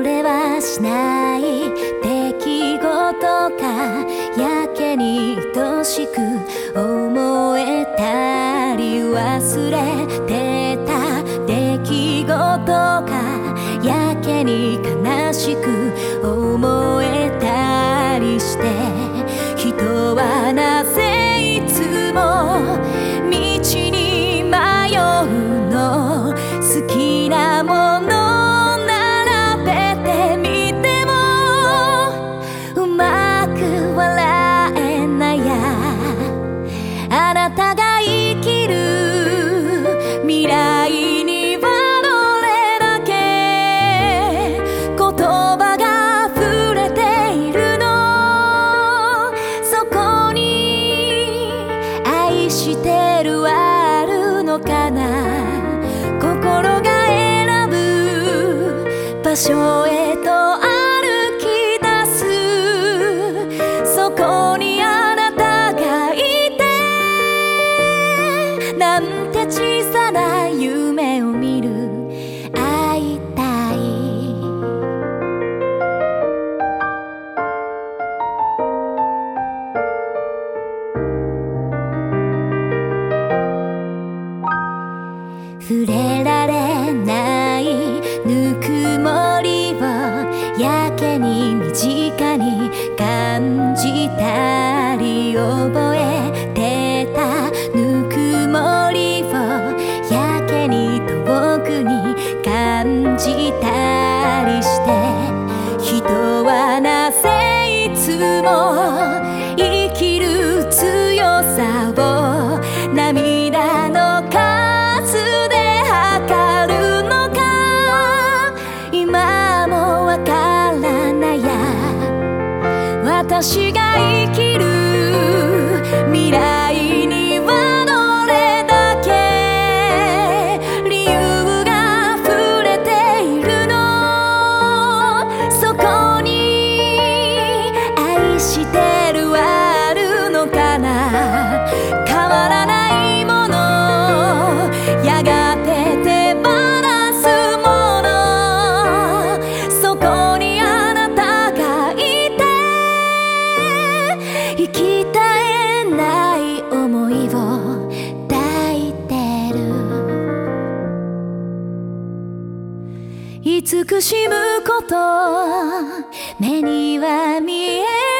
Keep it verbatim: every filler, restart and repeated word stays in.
れはしない出来事かやけに愛しく思えたり忘れてた出来事かやけに悲しく思えたりして人はなぜいつも道に迷うの好きなものあなたが生きる未来にはどれだけ言葉が溢れているのそこに愛してるあるのかな心が選ぶ場所へと歩き出すそこにあなたがいてなんて小さな夢を見る会いたい触れられないぬくもりをやけに身近に感じたり覚えてたぬくもりをやけに遠くに感じたりして人はなぜいつも生きる強さを涙の数で測るのか今もわからないや私が生きる未来にはどれだけ理由が溢れているのそこに愛してるあるのかな変わらないものやがて手放すものそこにあなたがいて生き絶えない想いを抱いてる慈しむこと目には見え